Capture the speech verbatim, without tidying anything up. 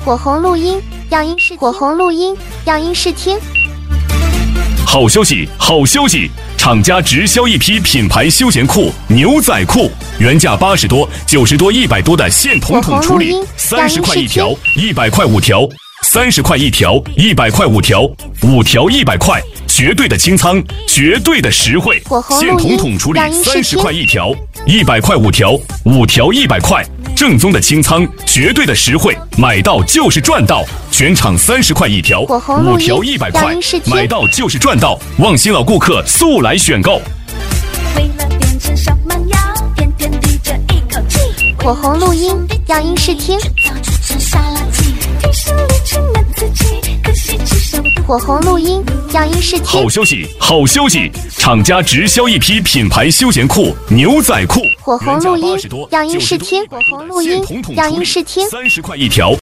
火红录音，样音试火红录音，样音试听。 好消息，好消息！厂家直销一批品牌休闲裤、牛仔裤，原价八十多、九十多、一百多的线统统处理，三十块一条，一百块五条，三十块一条，一百块五条，五条一百块，绝对的清仓，绝对的实惠。线统统处理，三十块一条，一百块五条，五条一百块。正宗的清仓，绝对的实惠，买到就是赚到。全场三十块一条，五条一百块，买到就是赚到。望新老顾客速来选购。 为了变成小蛮腰，天天提着一口气。火红录音，样音试听。火红录音，样音试听。 好消息，好消息！厂家直销一批品牌休闲裤、牛仔裤， 火红录音，样音试听。火红录音，样音试听。 三十块一条。